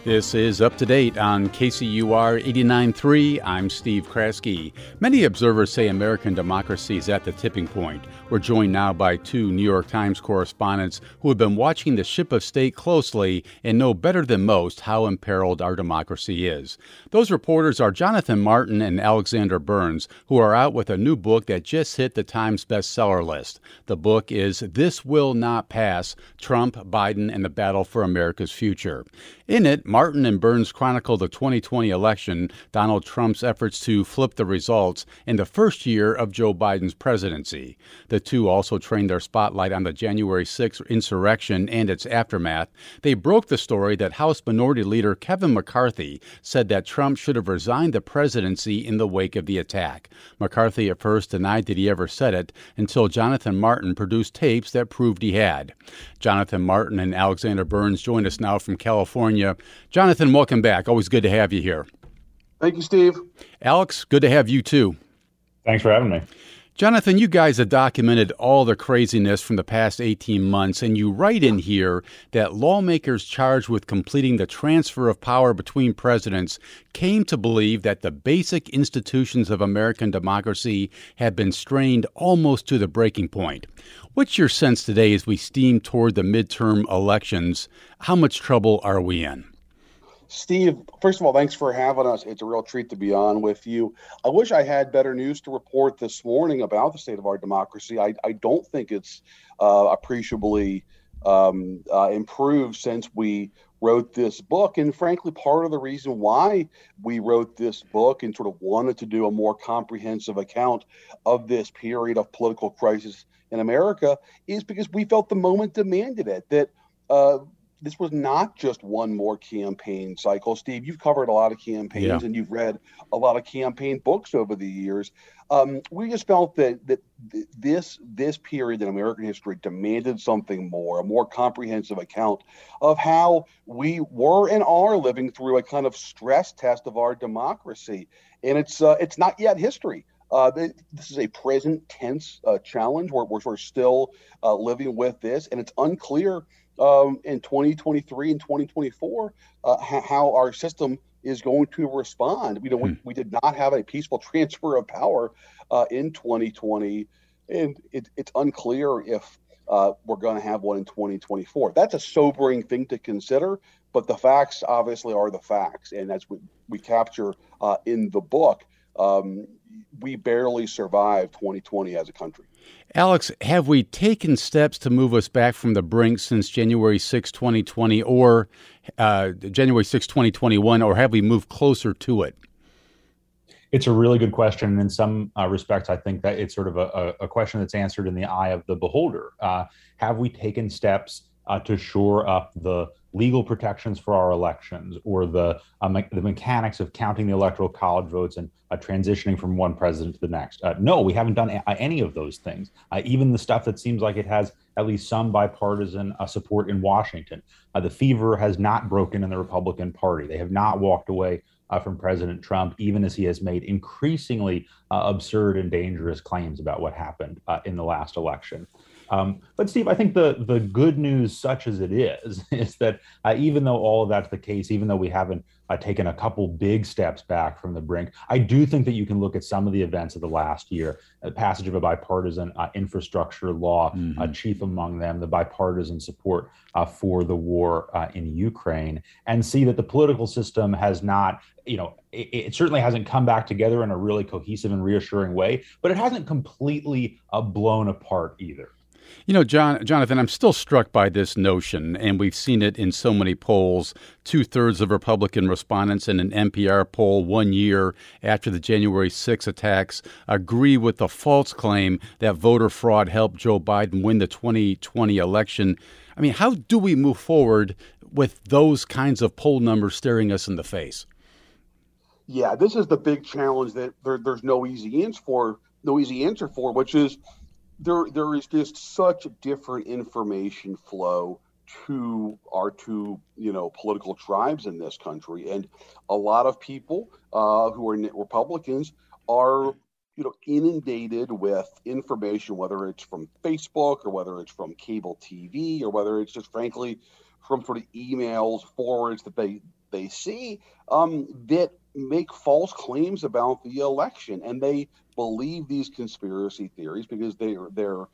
This is Up to Date on KCUR 89.3. I'm Steve Kraske. Many observers say American democracy is at the tipping point. We're joined now by two New York Times correspondents who have been watching the ship of state closely and know better than most how imperiled our democracy is. Those reporters are Jonathan Martin and Alexander Burns, who are out with a new book that just hit the Times bestseller list. The book is This Will Not Pass: Trump, Biden, and the Battle for America's Future. In it, Martin and Burns chronicle the 2020 election, Donald Trump's efforts to flip the results, and the first year of Joe Biden's presidency. The two also trained their spotlight on the January 6th insurrection and its aftermath. They broke the story that House Minority Leader Kevin McCarthy said that Trump should have resigned the presidency in the wake of the attack. McCarthy at first denied that he ever said it until Jonathan Martin produced tapes that proved he had. Jonathan Martin and Alexander Burns join us now from California. Jonathan, welcome back. Always good to have you here. Thank you, Steve. Alex, good to have you too. Thanks for having me. Jonathan, you guys have documented all the craziness from the past 18 months, and you write in here that lawmakers charged with completing the transfer of power between presidents came to believe that the basic institutions of American democracy had been strained almost to the breaking point. What's your sense today as we steam toward the midterm elections? How much trouble are we in? Steve, first of all, thanks for having us. It's a real treat to be on with you. I wish I had better news to report this morning about the state of our democracy. I don't think it's appreciably improved since we wrote this book. And frankly, part of the reason why we wrote this book and sort of wanted to do a more comprehensive account of this period of political crisis in America is because we felt the moment demanded it, that this was not just one more campaign cycle. Steve, you've covered a lot of campaigns and you've read a lot of campaign books over the years. We just felt that this period in American history demanded something more, a more comprehensive account of how we were and are living through a kind of stress test of our democracy. And it's not yet history. This is a present tense challenge. We're sort of still living with this, and it's unclear in 2023 and 2024 how our system is going to respond. We did not have a peaceful transfer of power in 2020, and it's unclear if we're going to have one in 2024. That's a sobering thing to consider, but the facts obviously are the facts, and as we capture in the book, we barely survived 2020 as a country. Alex, have we taken steps to move us back from the brink since January 6, 2020 or January 6, 2021, or have we moved closer to it? It's a really good question. In some respects, I think that it's sort of a question that's answered in the eye of the beholder. Have we taken steps to shore up the legal protections for our elections or the mechanics of counting the electoral college votes and transitioning from one president to the next? No, we haven't done any of those things. Even the stuff that seems like it has at least some bipartisan support in Washington. The fever has not broken in the Republican Party. They have not walked away from President Trump, even as he has made increasingly absurd and dangerous claims about what happened in the last election. But Steve, I think the good news, such as it is that even though all of that's the case, even though we haven't taken a couple big steps back from the brink, I do think that you can look at some of the events of the last year, the passage of a bipartisan infrastructure law, chief among them, the bipartisan support for the war in Ukraine, and see that the political system has not, it certainly hasn't come back together in a really cohesive and reassuring way, but it hasn't completely blown apart either. Jonathan, I'm still struck by this notion, and we've seen it in so many polls. 2/3 of Republican respondents in an NPR poll 1 year after the January 6 attacks agree with the false claim that voter fraud helped Joe Biden win the 2020 election. I mean, how do we move forward with those kinds of poll numbers staring us in the face? Yeah, this is the big challenge that there's no easy answer for, which is there is just such different information flow to our two, political tribes in this country. And a lot of people who are Republicans are, inundated with information, whether it's from Facebook or whether it's from cable TV or whether it's just frankly from sort of emails, forwards that they see that make false claims about the election, and they believe these conspiracy theories because they're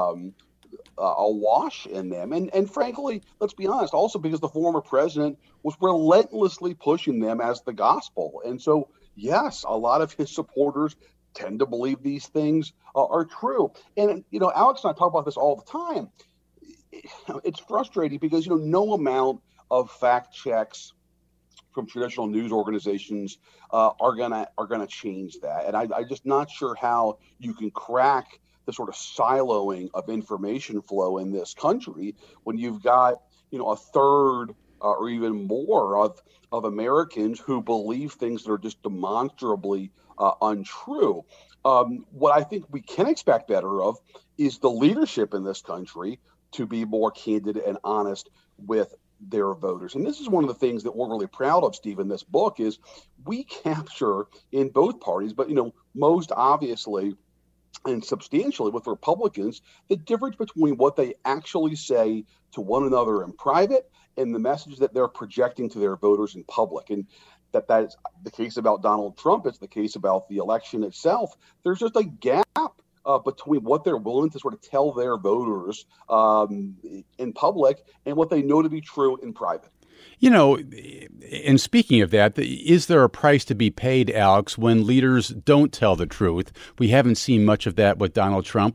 awash in them. And frankly, let's be honest, also because the former president was relentlessly pushing them as the gospel. And so, yes, a lot of his supporters tend to believe these things are true. And, Alex and I talk about this all the time. It's frustrating because, no amount of fact checks from traditional news organizations are gonna change that. And I'm just not sure how you can crack the sort of siloing of information flow in this country when you've got, a third or even more of Americans who believe things that are just demonstrably untrue. What I think we can expect better of is the leadership in this country to be more candid and honest with their voters. And this is one of the things that we're really proud of, Steve, in this book is we capture in both parties, but, most obviously and substantially with Republicans, the difference between what they actually say to one another in private and the message that they're projecting to their voters in public. And that is the case about Donald Trump. It's the case about the election itself. There's just a gap between what they're willing to sort of tell their voters in public and what they know to be true in private. And speaking of that, is there a price to be paid, Alex, when leaders don't tell the truth? We haven't seen much of that with Donald Trump.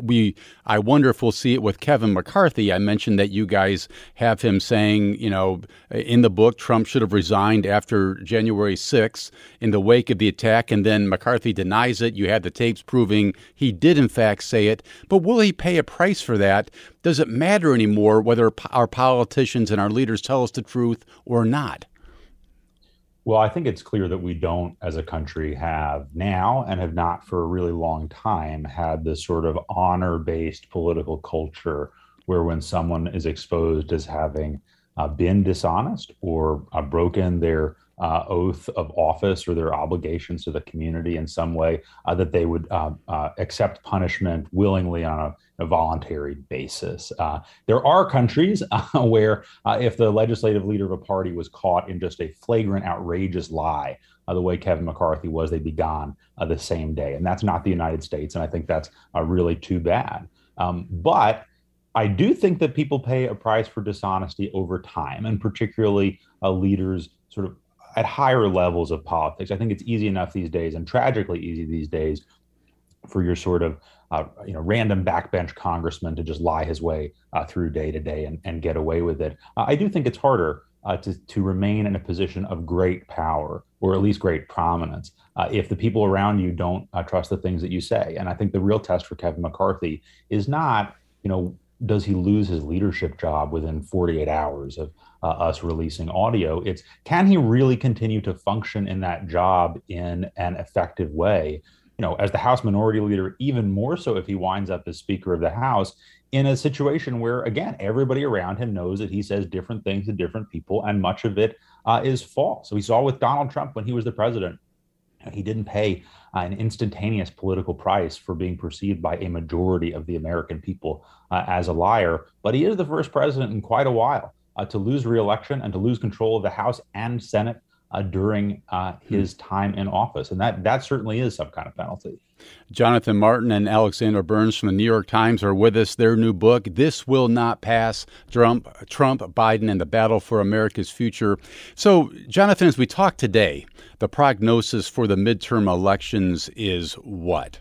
I wonder if we'll see it with Kevin McCarthy. I mentioned that you guys have him saying, in the book, Trump should have resigned after January 6th in the wake of the attack, and then McCarthy denies it. You had the tapes proving he did, in fact, say it. But will he pay a price for that? Does it matter anymore whether our politicians and our leaders tell us the truth or not? Well, I think it's clear that we don't, as a country, have now and have not for a really long time had this sort of honor-based political culture where when someone is exposed as having been dishonest or broken their oath of office or their obligations to the community in some way, that they would accept punishment willingly on a voluntary basis. There are countries where if the legislative leader of a party was caught in just a flagrant, outrageous lie, the way Kevin McCarthy was, they'd be gone the same day. And that's not the United States. And I think that's really too bad. But I do think that people pay a price for dishonesty over time, and particularly leaders sort of at higher levels of politics. I think it's easy enough these days, and tragically easy these days, for your sort of random backbench congressman to just lie his way through day to day and get away with it. I do think it's harder to remain in a position of great power, or at least great prominence, if the people around you don't trust the things that you say. And I think the real test for Kevin McCarthy is not, does he lose his leadership job within 48 hours of us releasing audio? It's, can he really continue to function in that job in an effective way? As the House Minority Leader, even more so if he winds up as Speaker of the House in a situation where, again, everybody around him knows that he says different things to different people, and much of it is false. So we saw with Donald Trump when he was the president, he didn't pay an instantaneous political price for being perceived by a majority of the American people as a liar. But he is the first president in quite a while to lose re-election and to lose control of the House and Senate during his time in office. And that certainly is some kind of penalty. Jonathan Martin and Alexander Burns from the New York Times are with us. Their new book, This Will Not Pass, Trump, Biden, and the Battle for America's Future. So, Jonathan, as we talk today, the prognosis for the midterm elections is what?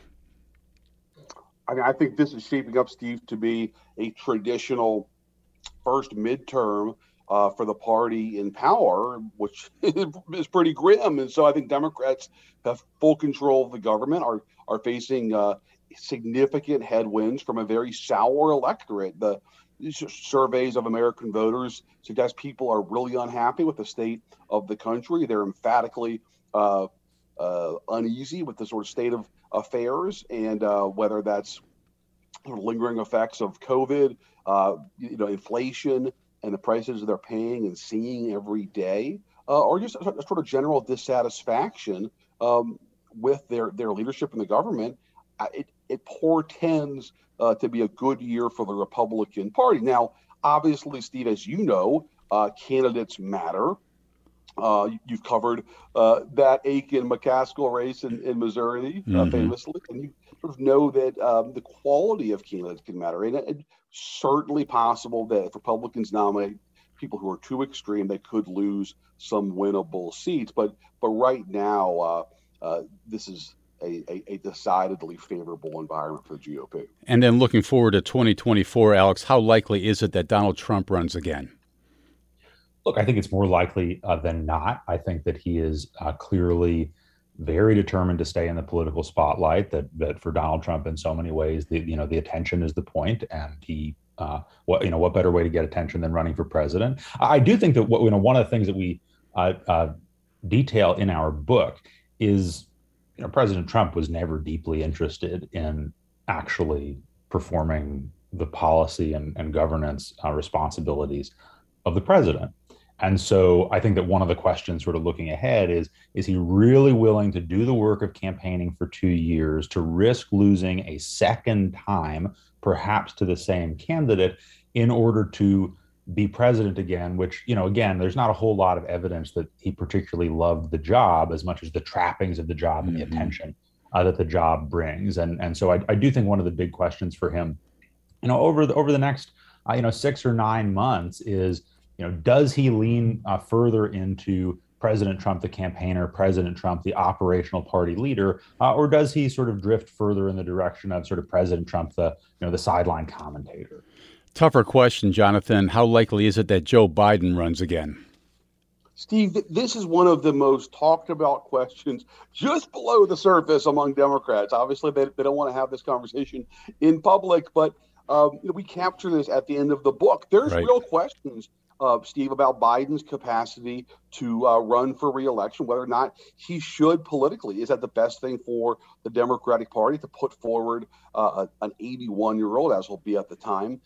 I think this is shaping up, Steve, to be a traditional first midterm for the party in power, which is pretty grim. And so I think Democrats have full control of the government, are facing significant headwinds from a very sour electorate. The surveys of American voters suggest people are really unhappy with the state of the country. They're emphatically uneasy with the sort of state of affairs, and whether that's lingering effects of COVID, inflation, and the prices they're paying and seeing every day, or just a sort of general dissatisfaction with their leadership in the government. It portends to be a good year for the Republican Party. Now, obviously, Steve, as you know, candidates matter. You've covered that Aiken-McCaskill race in Missouri, famously, and you sort of know that the quality of candidates can matter. And it's certainly possible that if Republicans nominate people who are too extreme, they could lose some winnable seats. But right now, this is a decidedly favorable environment for the GOP. And then looking forward to 2024, Alex, how likely is it that Donald Trump runs again? Look, I think it's more likely than not. I think that he is clearly very determined to stay in the political spotlight. That for Donald Trump, in so many ways, the attention is the point, and he what better way to get attention than running for president? I do think that one of the things that we detail in our book is President Trump was never deeply interested in actually performing the policy and governance responsibilities of the president. And so I think that one of the questions sort of looking ahead is he really willing to do the work of campaigning for 2 years, to risk losing a second time, perhaps to the same candidate, in order to be president again, which, again, there's not a whole lot of evidence that he particularly loved the job as much as the trappings of the job and the attention that the job brings. And so I do think one of the big questions for him, over the next, 6 or 9 months is, does he lean further into President Trump, the campaigner, President Trump, the operational party leader, or does he sort of drift further in the direction of sort of President Trump, the sideline commentator? Tougher question, Jonathan. How likely is it that Joe Biden runs again? Steve, this is one of the most talked about questions just below the surface among Democrats. Obviously, they don't want to have this conversation in public, but we capture this at the end of the book. There's real questions, Steve, about Biden's capacity to run for re-election, whether or not he should politically. Is that the best thing for the Democratic Party to put forward an 81-year-old, as will be at the time,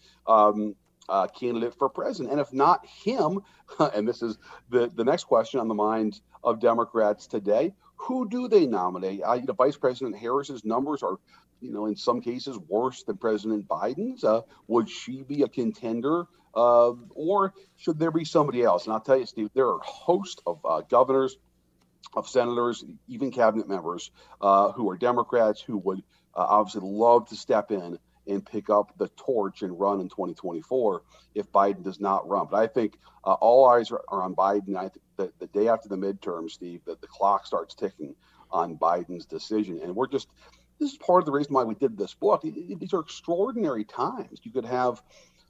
candidate for president? And if not him, and this is the next question on the minds of Democrats today, who do they nominate? Vice President Harris's numbers are, in some cases worse than President Biden's. Would she be a contender? Or should there be somebody else? And I'll tell you, Steve, there are a host of governors, of senators, even cabinet members who are Democrats who would obviously love to step in and pick up the torch and run in 2024 if Biden does not run. But I think all eyes are on Biden. I think that the day after the midterm, Steve, that the clock starts ticking on Biden's decision. And this is part of the reason why we did this book. These are extraordinary times. You could have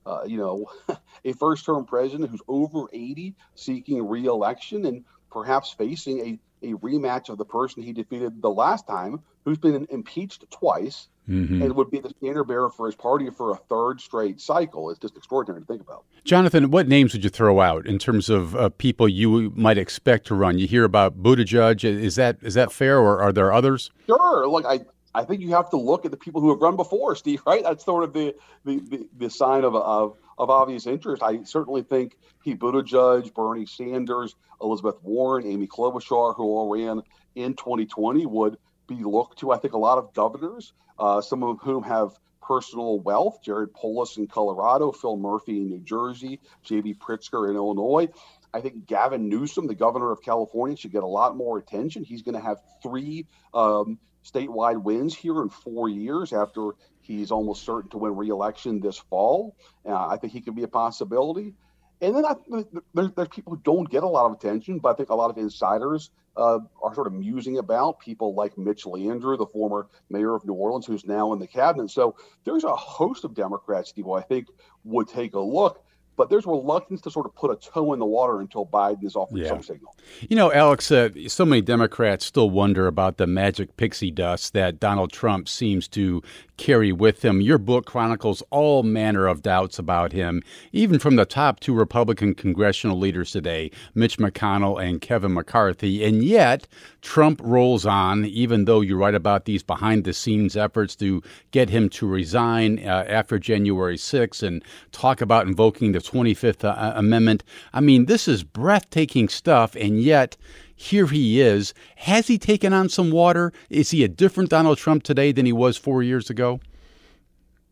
a first-term president who's over 80 seeking re-election and perhaps facing a rematch of the person he defeated the last time, who's been impeached twice and would be the standard bearer for his party for a third straight cycle. It's just extraordinary to think about. Jonathan, what names would you throw out in terms of people you might expect to run? You hear about Buttigieg. Is that fair, or are there others? Sure. Look, I think you have to look at the people who have run before, Steve, right? That's sort of the sign of obvious interest. I certainly think Pete Buttigieg, Bernie Sanders, Elizabeth Warren, Amy Klobuchar, who all ran in 2020, would be looked to. I think a lot of governors, some of whom have personal wealth, Jared Polis in Colorado, Phil Murphy in New Jersey, J.B. Pritzker in Illinois. I think Gavin Newsom, the governor of California, should get a lot more attention. He's going to have 3 statewide wins here in 4 years after he's almost certain to win re-election this fall. I think he could be a possibility. And then there's people who don't get a lot of attention, but I think a lot of insiders are sort of musing about people like Mitch Landrieu, the former mayor of New Orleans, who's now in the cabinet. So there's a host of Democrats, Steve, who I think would take a look. But there's reluctance to sort of put a toe in the water until Biden is offered some signal. Alex, so many Democrats still wonder about the magic pixie dust that Donald Trump seems to carry with him. Your book chronicles all manner of doubts about him, even from the top 2 Republican congressional leaders today, Mitch McConnell and Kevin McCarthy. And yet, Trump rolls on, even though you write about these behind-the-scenes efforts to get him to resign after January 6th and talk about invoking the 25th Amendment. I mean, this is breathtaking stuff, and yet here he is. Has he taken on some water? Is he a different Donald Trump today than he was 4 years ago?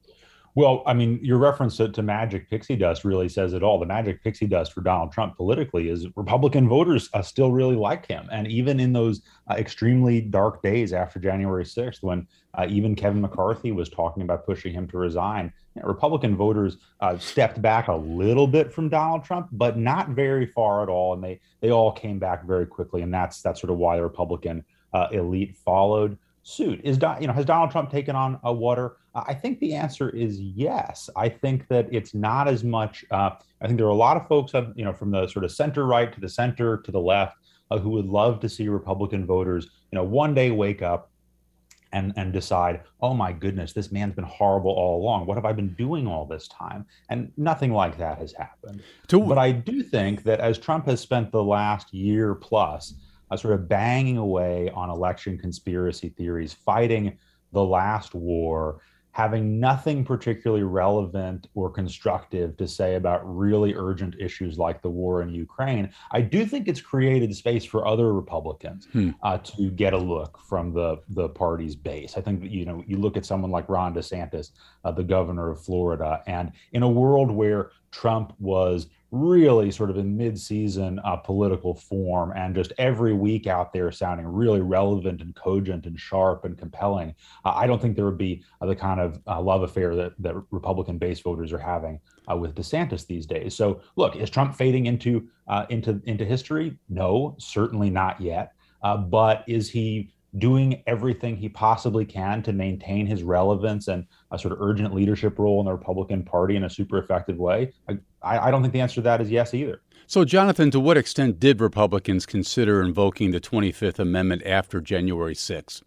Well, I mean, your reference to magic pixie dust really says it all. The magic pixie dust for Donald Trump politically is Republican voters still really like him. And even in those extremely dark days after January 6th, when even Kevin McCarthy was talking about pushing him to resign, Republican voters stepped back a little bit from Donald Trump, but not very far at all. And they all came back very quickly. And that's sort of why the Republican elite followed suit. Has Donald Trump taken on a water? I think the answer is yes. I think that it's not as much. I think there are a lot of folks, from the sort of center right to the center to the left, who would love to see Republican voters, one day wake up and decide, oh my goodness, this man's been horrible all along. What have I been doing all this time? And nothing like that has happened. But I do think that as Trump has spent the last year plus sort of banging away on election conspiracy theories, fighting the last war, having nothing particularly relevant or constructive to say about really urgent issues like the war in Ukraine, I do think it's created space for other Republicans to get a look from the party's base. I think that, you look at someone like Ron DeSantis, the governor of Florida, and in a world where Trump was really sort of in mid-season political form and just every week out there sounding really relevant and cogent and sharp and compelling, I don't think there would be the kind of love affair that Republican base voters are having with DeSantis these days. So look, is Trump fading into history? No, certainly not yet. But is he doing everything he possibly can to maintain his relevance and a sort of urgent leadership role in the Republican Party in a super effective way? I don't think the answer to that is yes either. So, Jonathan, to what extent did Republicans consider invoking the 25th Amendment after January 6th?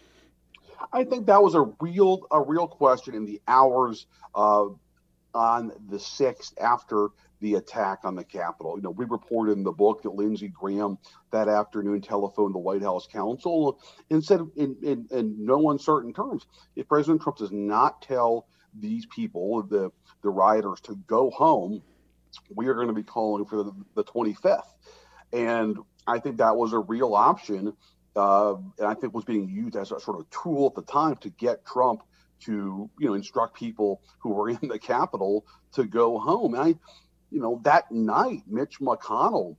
I think that was a real question in the hours on the 6th after the attack on the Capitol. We reported in the book that Lindsey Graham that afternoon telephoned the White House counsel and said in no uncertain terms, if President Trump does not tell these people, the rioters, to go home, we are going to be calling for the 25th. And I think that was a real option, and I think was being used as a sort of tool at the time to get Trump to, instruct people who were in the Capitol to go home. And that night, Mitch McConnell,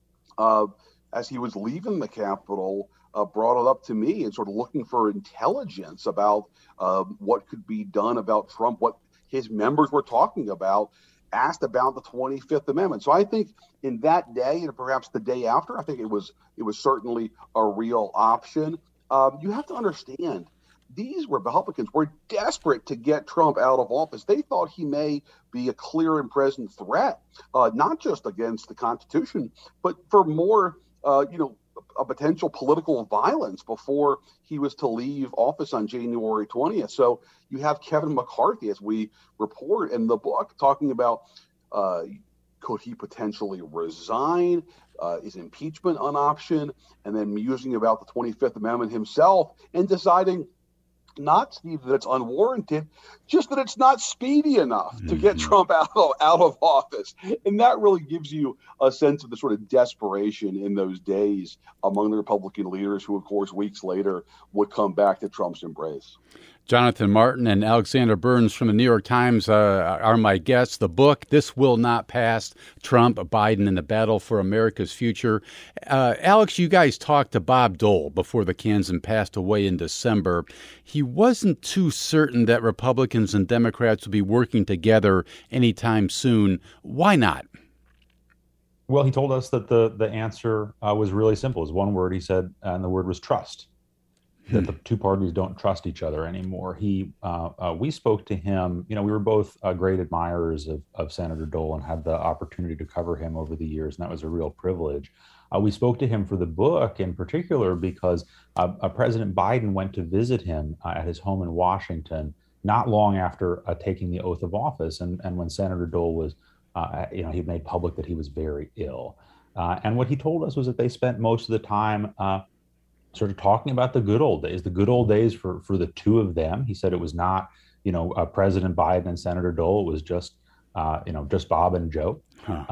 as he was leaving the Capitol, brought it up to me and sort of looking for intelligence about what could be done about Trump, what his members were talking about, asked about the 25th Amendment. So I think in that day and perhaps the day after, I think it was certainly a real option. You have to understand, these Republicans were desperate to get Trump out of office. They thought he may be a clear and present threat, not just against the Constitution, but for more, a potential political violence before he was to leave office on January 20th. So you have Kevin McCarthy, as we report in the book, talking about could he potentially resign? Is impeachment an option? And then musing about the 25th Amendment himself and deciding not, Steve, that it's unwarranted, just that it's not speedy enough to get Trump out of office. And that really gives you a sense of the sort of desperation in those days among the Republican leaders who, of course, weeks later would come back to Trump's embrace. Jonathan Martin and Alexander Burns from the New York Times are my guests. The book, This Will Not Pass, Trump, Biden, and the Battle for America's Future. Alex, you guys talked to Bob Dole before the Kansan passed away in December. He wasn't too certain that Republicans and Democrats would be working together anytime soon. Why not? Well, he told us that the answer was really simple. It was one word, he said, and the word was trust. That the two parties don't trust each other anymore. We spoke to him. We were both great admirers of Senator Dole and had the opportunity to cover him over the years, and that was a real privilege. We spoke to him for the book in particular because President Biden went to visit him at his home in Washington not long after taking the oath of office, and when Senator Dole was, he made public that he was very ill, and what he told us was that they spent most of the time sort of talking about the good old days for the two of them. He said it was not, President Biden and Senator Dole. It was just Bob and Joe,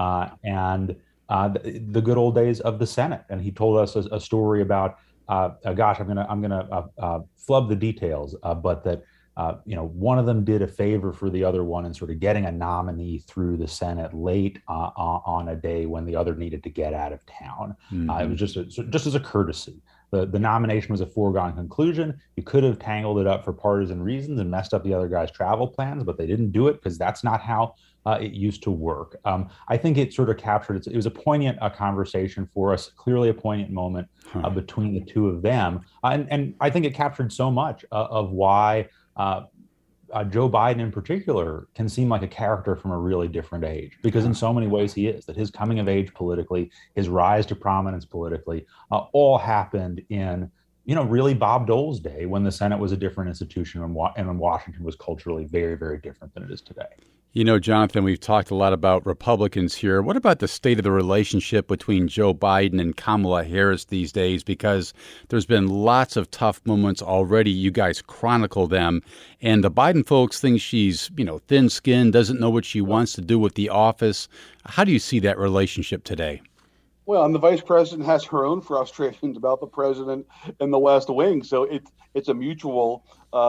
and the good old days of the Senate. And he told us a story about, I'm gonna flub the details, but that one of them did a favor for the other one in sort of getting a nominee through the Senate late on a day when the other needed to get out of town. Mm-hmm. It was just as a courtesy. The nomination was a foregone conclusion. You could have tangled it up for partisan reasons and messed up the other guy's travel plans, but they didn't do it because that's not how it used to work. I think it sort of captured, it was a poignant conversation for us, clearly a poignant moment between the two of them. And I think it captured so much of why Joe Biden in particular can seem like a character from a really different age, because in so many ways he is, that his coming of age politically, his rise to prominence politically, all happened in, really Bob Dole's day, when the Senate was a different institution and when Washington was culturally very, very different than it is today. Jonathan, we've talked a lot about Republicans here. What about the state of the relationship between Joe Biden and Kamala Harris these days? Because there's been lots of tough moments already. You guys chronicle them. And the Biden folks think she's, thin-skinned, doesn't know what she wants to do with the office. How do you see that relationship today? Well, and the vice president has her own frustrations about the president and the West Wing. So it's a mutual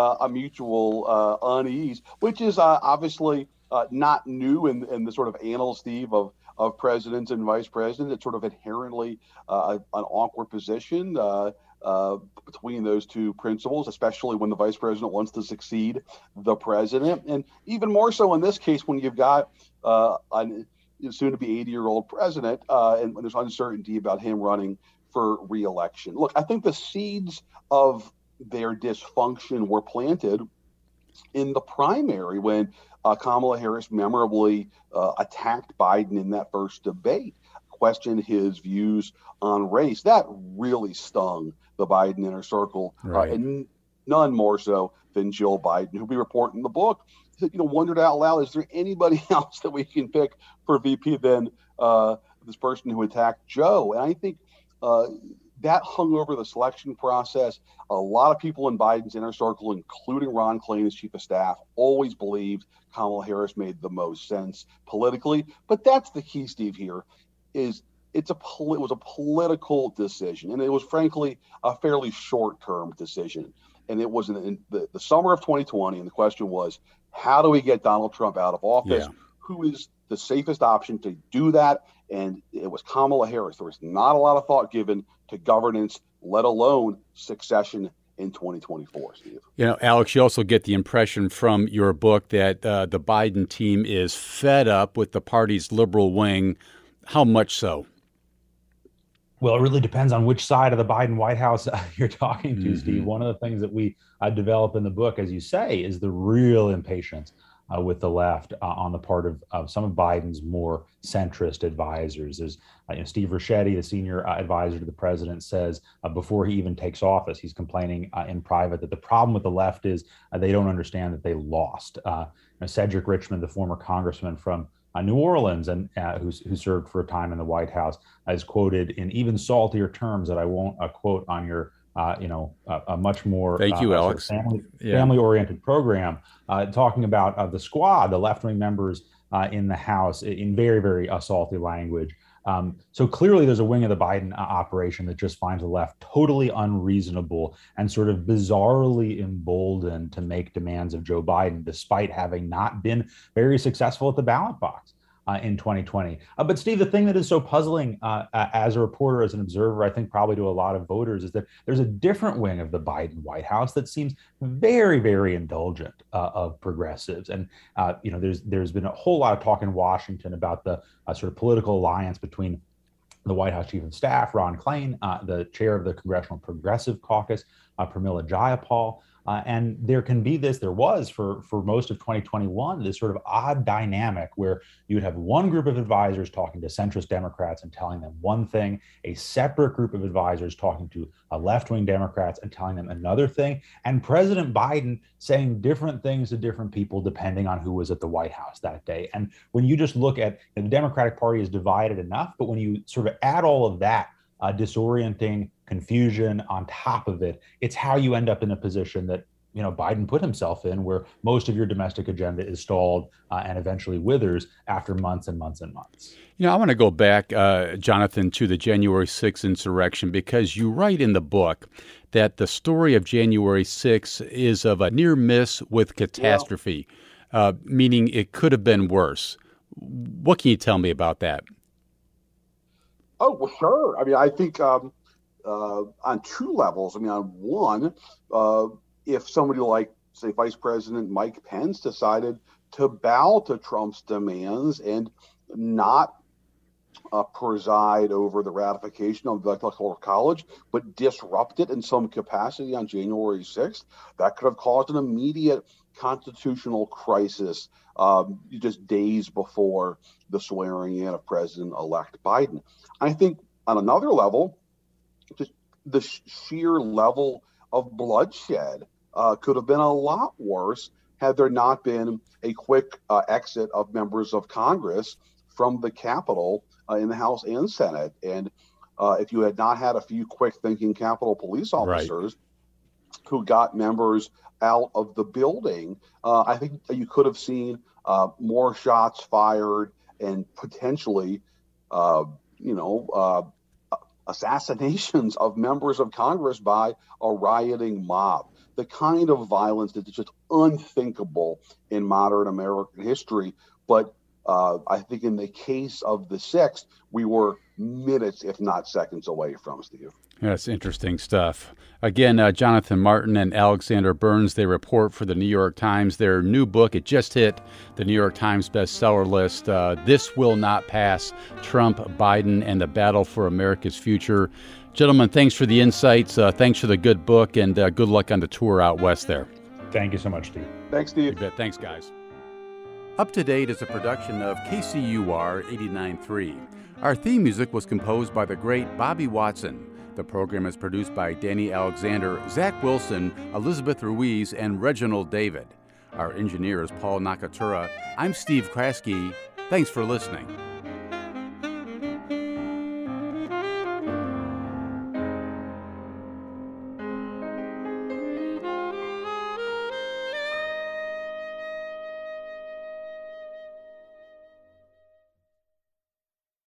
unease, which is obviously not new in the sort of annals, Steve, of presidents and vice presidents. It's sort of inherently an awkward position between those two principles, especially when the vice president wants to succeed the president. And even more so in this case, when you've got a soon to be 80-year-old president and when there's uncertainty about him running for re-election. Look, I think the seeds of their dysfunction were planted in the primary when Kamala Harris memorably attacked Biden in that first debate, questioned his views on race. That really stung the Biden inner circle, right. And none more so than Jill Biden, who we report in the book, wondered out loud, is there anybody else that we can pick for VP than this person who attacked Joe? And I think that hung over the selection process. A lot of people in Biden's inner circle, including Ron Klain, his chief of staff, always believed Kamala Harris made the most sense politically. But that's the key, Steve, here, is it was a political decision. And it was, frankly, a fairly short-term decision. And it was in the summer of 2020. And the question was, how do we get Donald Trump out of office? Yeah. Who is the safest option to do that? And it was Kamala Harris. There was not a lot of thought given to governance, let alone succession in 2024, Steve. Alex, you also get the impression from your book that the Biden team is fed up with the party's liberal wing. How much so? Well, it really depends on which side of the Biden White House you're talking to, mm-hmm. Steve. One of the things that we develop in the book, as you say, is the real impatience with the left on the part of some of Biden's more centrist advisors. As Steve Ricchetti, the senior advisor to the president, says before he even takes office, he's complaining in private that the problem with the left is they don't understand that they lost. Cedric Richmond, the former congressman from New Orleans, and who served for a time in the White House, is quoted in even saltier terms that I won't quote on your, a much more thank you, Alex, family-oriented program, talking about the squad, the left-wing members in the House, in very, very salty language. So clearly there's a wing of the Biden operation that just finds the left totally unreasonable and sort of bizarrely emboldened to make demands of Joe Biden, despite having not been very successful at the ballot box in 2020. But Steve, the thing that is so puzzling as a reporter, as an observer, I think probably to a lot of voters, is that there's a different wing of the Biden White House that seems very, very indulgent of progressives. And, there's been a whole lot of talk in Washington about the sort of political alliance between the White House Chief of Staff, Ron Klain, the chair of the Congressional Progressive Caucus, Pramila Jayapal. And there was for most of 2021, this sort of odd dynamic where you would have one group of advisors talking to centrist Democrats and telling them one thing, a separate group of advisors talking to left-wing Democrats and telling them another thing, and President Biden saying different things to different people depending on who was at the White House that day. And when you just look at the Democratic Party is divided enough, but when you sort of add all of that, disorienting confusion on top of it, it's how you end up in a position that Biden put himself in, where most of your domestic agenda is stalled and eventually withers after months and months and months. I want to go back, Jonathan, to the January 6th insurrection, because you write in the book that the story of January 6th is of a near miss with catastrophe, meaning it could have been worse. What can you tell me about that? Oh, well, sure. I mean, I think on two levels. I mean, on one, if somebody like, say, Vice President Mike Pence decided to bow to Trump's demands and not preside over the ratification of the Electoral College, but disrupt it in some capacity on January 6th, that could have caused an immediate constitutional crisis just days before the swearing in of President-elect Biden. I think on another level, just the sheer level of bloodshed could have been a lot worse had there not been a quick exit of members of Congress from the Capitol in the House and Senate. And if you had not had a few quick-thinking Capitol police officers who got members out of the building, I think you could have seen more shots fired and potentially, assassinations of members of Congress by a rioting mob. The kind of violence that is just unthinkable in modern American history. But I think in the case of the 6th, we were minutes, if not seconds, away from, Steve. That's interesting stuff. Again, Jonathan Martin and Alexander Burns, they report for the New York Times. Their new book, it just hit the New York Times bestseller list. This Will Not Pass, Trump, Biden, and the Battle for America's Future. Gentlemen, thanks for the insights. Thanks for the good book, and good luck on the tour out west there. Thank you so much, Steve. Thanks, Steve. You bet. Thanks, guys. Up to Date is a production of KCUR 89.3. Our theme music was composed by the great Bobby Watson. The program is produced by Danny Alexander, Zach Wilson, Elizabeth Ruiz, and Reginald David. Our engineer is Paul Nakatura. I'm Steve Kraske. Thanks for listening.